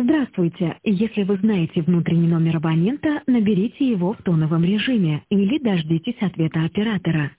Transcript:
Здравствуйте. Если вы знаете внутренний номер абонента, наберите его в тоновом режиме или дождитесь ответа оператора.